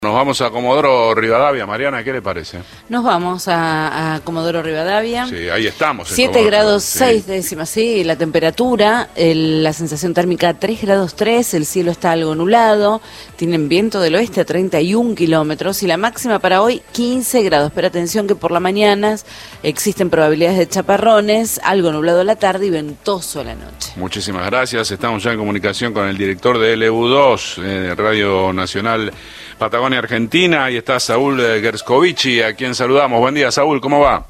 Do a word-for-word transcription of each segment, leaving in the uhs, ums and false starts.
Nos vamos a Comodoro Rivadavia. Mariana, ¿qué le parece? Nos vamos a, a Comodoro Rivadavia. Sí, ahí estamos. siete grados seis sí. décimas, sí, la temperatura, el, la sensación térmica tres grados tres, el cielo está algo nublado, tienen viento del oeste a treinta y un kilómetros y la máxima para hoy quince grados. Pero atención que por la mañana existen probabilidades de chaparrones, algo nublado a la tarde y ventoso a la noche. Muchísimas gracias. Estamos ya en comunicación con el director de L U dos, eh, Radio Nacional Patagonia Argentina, y está Saúl Gerscovici, a quien saludamos. Buen día, Saúl, ¿cómo va?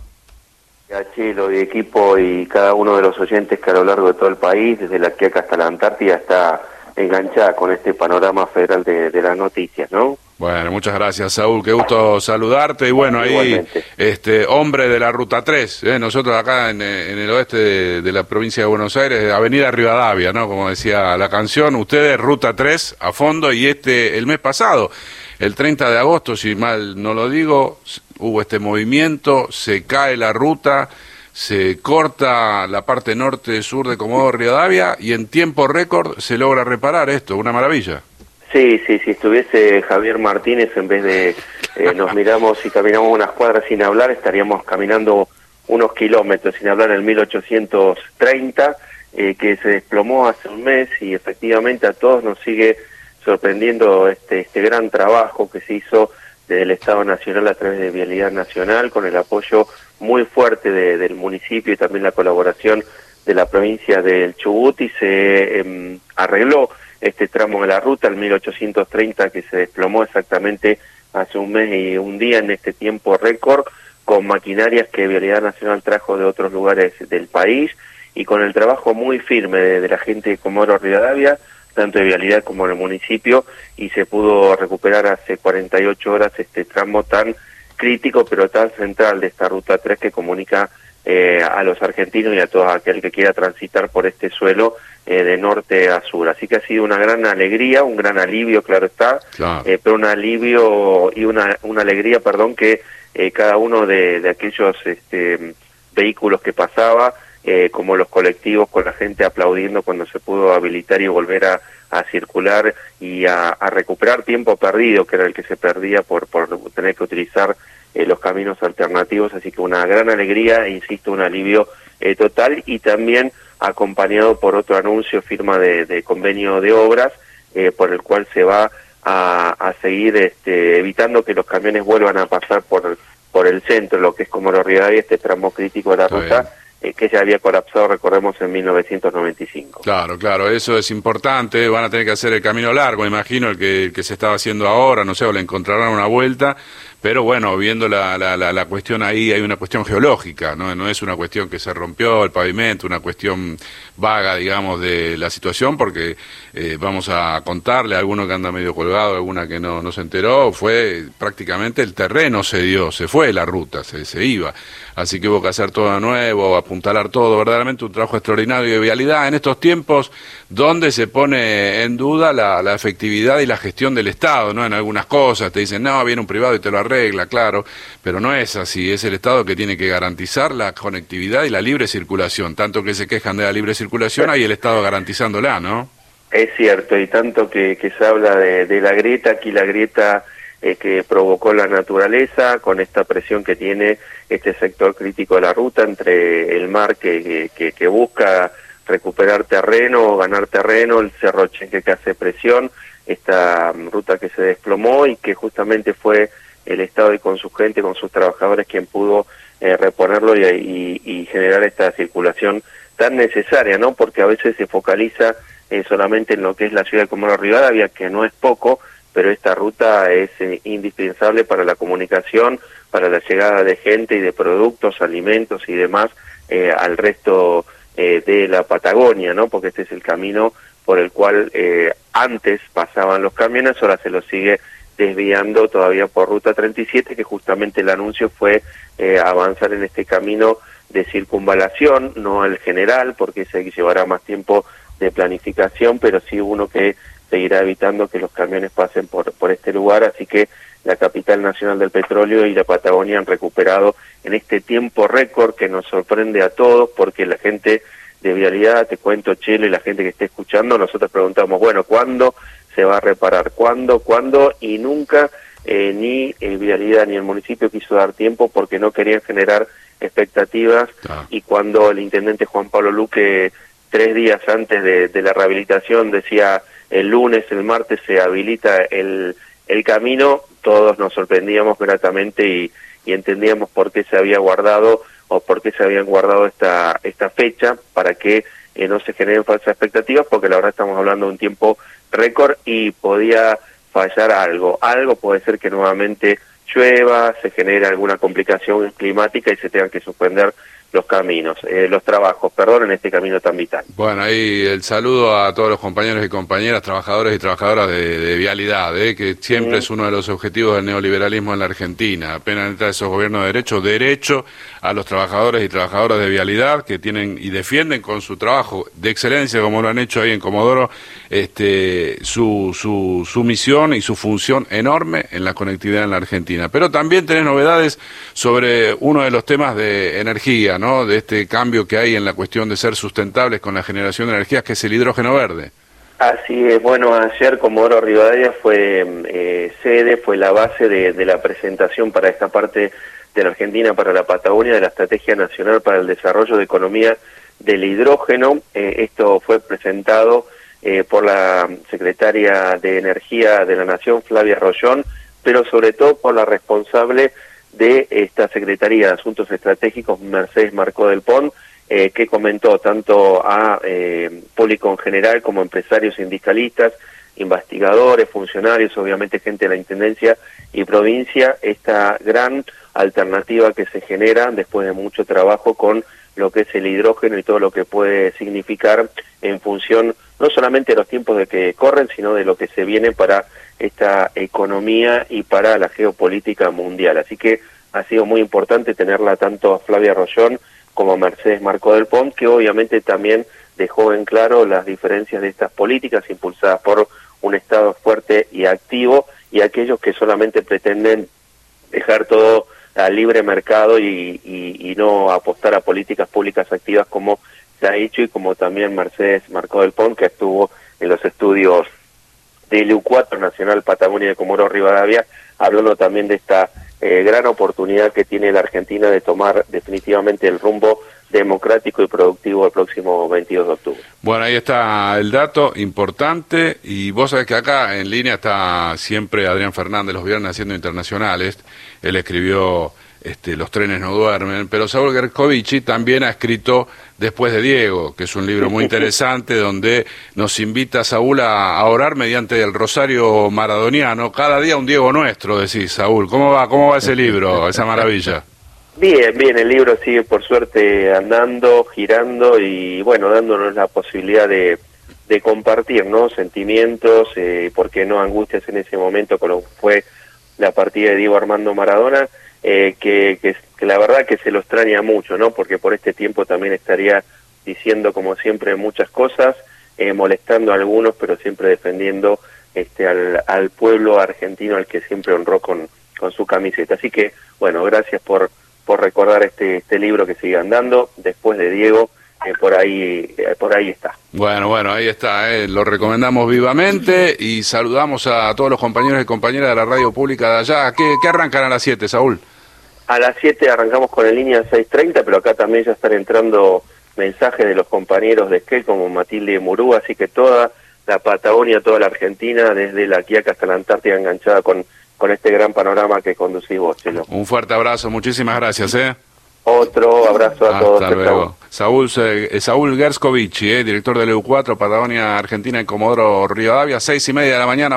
Chelo y equipo y cada uno de los oyentes que a lo largo de todo el país, desde la Quiaca hasta la Antártida, está enganchada con este panorama federal de, de las noticias, ¿no? Bueno, muchas gracias, Saúl, qué gusto saludarte. Y bueno, ahí, este hombre de la Ruta tres, ¿eh? Nosotros acá en, en el oeste de, de la provincia de Buenos Aires, Avenida Rivadavia, ¿no? Como decía la canción, ustedes Ruta tres a fondo, y este, el mes pasado, el treinta de agosto, si mal no lo digo, hubo este movimiento, se cae la ruta, se corta la parte norte-sur de Comodoro Rivadavia, y en tiempo récord se logra reparar esto, una maravilla. Sí, sí, si estuviese Javier Martínez, en vez de eh, nos miramos y caminamos unas cuadras sin hablar, estaríamos caminando unos kilómetros sin hablar en el mil ochocientos treinta, eh, que se desplomó hace un mes, y efectivamente a todos nos sigue sorprendiendo este, este gran trabajo que se hizo desde el Estado Nacional a través de Vialidad Nacional, con el apoyo muy fuerte de, del municipio y también la colaboración de la provincia del Chubut, y se eh, arregló este tramo de la ruta, el mil ochocientos treinta, que se desplomó exactamente hace un mes y un día en este tiempo récord, con maquinarias que Vialidad Nacional trajo de otros lugares del país, y con el trabajo muy firme de, de la gente de Comodoro Rivadavia, tanto de Vialidad como del municipio, y se pudo recuperar hace cuarenta y ocho horas este tramo tan crítico pero tan central de esta Ruta tres, que comunica eh, a los argentinos y a todo aquel que quiera transitar por este suelo eh, de norte a sur. Así que ha sido una gran alegría, un gran alivio, claro está, claro. Eh, pero un alivio y una, una alegría, perdón, que eh, cada uno de, de aquellos este, vehículos que pasaba, eh, como los colectivos, con la gente aplaudiendo cuando se pudo habilitar y volver a, a circular y a, a recuperar tiempo perdido, que era el que se perdía por, por tener que utilizar eh, los caminos alternativos. Así que una gran alegría, e insisto, un alivio eh, total, y también acompañado por otro anuncio, firma de, de convenio de obras, eh, por el cual se va a, a seguir este, evitando que los camiones vuelvan a pasar por, por el centro, lo que es Comodoro Rivadavia, este tramo crítico de la Está ruta, eh, que ya había colapsado, recordemos, en mil novecientos noventa y cinco. Claro, claro, eso es importante. Van a tener que hacer el camino largo, imagino, el que, el que se estaba haciendo ahora, no sé, o le encontrarán una vuelta. Pero bueno, viendo la, la, la, la cuestión ahí, hay una cuestión geológica, ¿no? No es una cuestión que se rompió el pavimento, una cuestión vaga, digamos, de la situación, porque eh, vamos a contarle a alguno que anda medio colgado, a alguna que no, no se enteró, fue prácticamente el terreno se dio, se fue la ruta, se, se iba. Así que hubo que hacer todo de nuevo, apuntalar todo, verdaderamente un trabajo extraordinario de vialidad en estos tiempos donde se pone en duda la, la efectividad y la gestión del Estado, ¿no? En algunas cosas te dicen, no, viene un privado y te lo arregla, claro, pero no es así. Es el Estado que tiene que garantizar la conectividad y la libre circulación. Tanto que se quejan de la libre circulación, hay el Estado garantizándola, ¿no? Es cierto, y tanto que, que se habla de, de la grieta, aquí la grieta eh, que provocó la naturaleza, con esta presión que tiene este sector crítico de la ruta, entre el mar que, que, que busca recuperar terreno, ganar terreno, el Cerro Chenque que hace presión, esta ruta que se desplomó, y que justamente fue el Estado y con su gente, con sus trabajadores, quien pudo eh, reponerlo y, y, y generar esta circulación tan necesaria, ¿no? Porque a veces se focaliza eh, solamente en lo que es la ciudad de Comodoro Rivadavia, que no es poco, pero esta ruta es eh, indispensable para la comunicación, para la llegada de gente y de productos, alimentos y demás eh, al resto eh, de la Patagonia, ¿no? Porque este es el camino por el cual eh, antes pasaban los camiones, ahora se los sigue desviando todavía por Ruta treinta y siete, que justamente el anuncio fue eh, avanzar en este camino de circunvalación, no el general, porque ese llevará más tiempo de planificación, pero sí uno que seguirá evitando que los camiones pasen por, por este lugar. Así que la capital nacional del petróleo y la Patagonia han recuperado en este tiempo récord, que nos sorprende a todos, porque la gente de Vialidad, te cuento, Chelo, y la gente que esté escuchando, nosotros preguntamos, bueno, ¿cuándo se va a reparar? ¿Cuándo? ¿Cuándo? Y nunca eh, ni eh, Vialidad ni el municipio quiso dar tiempo porque no querían generar expectativas, ah. y cuando el intendente Juan Pablo Luque, tres días antes de, de la rehabilitación, decía el lunes, el martes se habilita el, el camino, todos nos sorprendíamos gratamente y, y entendíamos por qué se había guardado o por qué se habían guardado esta, esta fecha, para que eh, no se generen falsas expectativas, porque la verdad estamos hablando de un tiempo récord y podía fallar algo. Algo puede ser que nuevamente llueva, se genere alguna complicación climática y se tengan que suspender los caminos, eh, los trabajos, perdón, en este camino tan vital. Bueno, ahí el saludo a todos los compañeros y compañeras, trabajadores y trabajadoras de, de Vialidad, eh, que siempre mm. es uno de los objetivos del neoliberalismo en la Argentina. Apenas entra esos gobiernos de derecho, derecho a los trabajadores y trabajadoras de Vialidad, que tienen y defienden con su trabajo de excelencia, como lo han hecho ahí en Comodoro, este, su, su, su misión y su función enorme en la conectividad en la Argentina. Pero también tenés novedades sobre uno de los temas de energía, ¿no? De este cambio que hay en la cuestión de ser sustentables con la generación de energías, que es el hidrógeno verde. Así es, bueno, ayer Comodoro Rivadavia fue eh, sede, fue la base de, de la presentación para esta parte de la Argentina, para la Patagonia, de la Estrategia Nacional para el Desarrollo de Economía del Hidrógeno. Eh, esto fue presentado eh, por la secretaria de Energía de la Nación, Flavia Rollón, pero sobre todo por la responsable de esta Secretaría de Asuntos Estratégicos, Mercedes Marcó del Pont, eh, que comentó tanto a eh, público en general como empresarios, sindicalistas, investigadores, funcionarios, obviamente gente de la Intendencia y provincia, esta gran alternativa que se genera después de mucho trabajo con lo que es el hidrógeno y todo lo que puede significar en función no solamente de los tiempos de que corren, sino de lo que se viene para esta economía y para la geopolítica mundial. Así que ha sido muy importante tenerla tanto a Flavia Rollón como a Mercedes Marcó del Pont, que obviamente también dejó en claro las diferencias de estas políticas impulsadas por un Estado fuerte y activo, y aquellos que solamente pretenden dejar todo al libre mercado y, y, y no apostar a políticas públicas activas, como se ha hecho, y como también Mercedes Marcó del Pont, que estuvo en los estudios del U cuatro Nacional Patagonia de Comodoro Rivadavia, hablando también de esta eh, gran oportunidad que tiene la Argentina de tomar definitivamente el rumbo democrático y productivo el próximo veintidós de octubre. Bueno, ahí está el dato importante, y vos sabés que acá en línea está siempre Adrián Fernández los viernes haciendo internacionales. Él escribió este, Los trenes no duermen, pero Saúl Gerskovich también ha escrito Después de Diego, que es un libro muy interesante donde nos invita Saúl a, a orar mediante el rosario maradoniano. Cada día un Diego nuestro, decís, Saúl. ¿Cómo va, cómo va ese libro, esa maravilla? Bien, bien, el libro sigue por suerte andando, girando y bueno, dándonos la posibilidad de, de compartir, ¿no? Sentimientos, eh, por qué no angustias en ese momento con lo que fue la partida de Diego Armando Maradona, eh, que, que, que la verdad que se lo extraña mucho, ¿no? Porque por este tiempo también estaría diciendo como siempre muchas cosas, eh, molestando a algunos, pero siempre defendiendo este al, al pueblo argentino al que siempre honró con, con su camiseta. Así que, bueno, gracias por por recordar este este libro que sigue andando, Después de Diego, eh, por ahí eh, por ahí está. Bueno, bueno, ahí está, eh, lo recomendamos vivamente y saludamos a todos los compañeros y compañeras de la radio pública de allá. ¿Qué, qué arrancan a las siete, Saúl? A las siete arrancamos con el línea seiscientos treinta, pero acá también ya están entrando mensajes de los compañeros de Esquel, como Matilde Murúa, así que toda la Patagonia, toda la Argentina, desde la Quiaca hasta la Antártida, enganchada con con este gran panorama que conducís vos, Chelo. Un fuerte abrazo, muchísimas gracias, ¿eh? Otro abrazo a Hasta todos. Hasta luego. Saúl, eh, Saúl Gerskovich, eh, director del E U cuatro, Patagonia Argentina en Comodoro Rivadavia, seis y media de la mañana.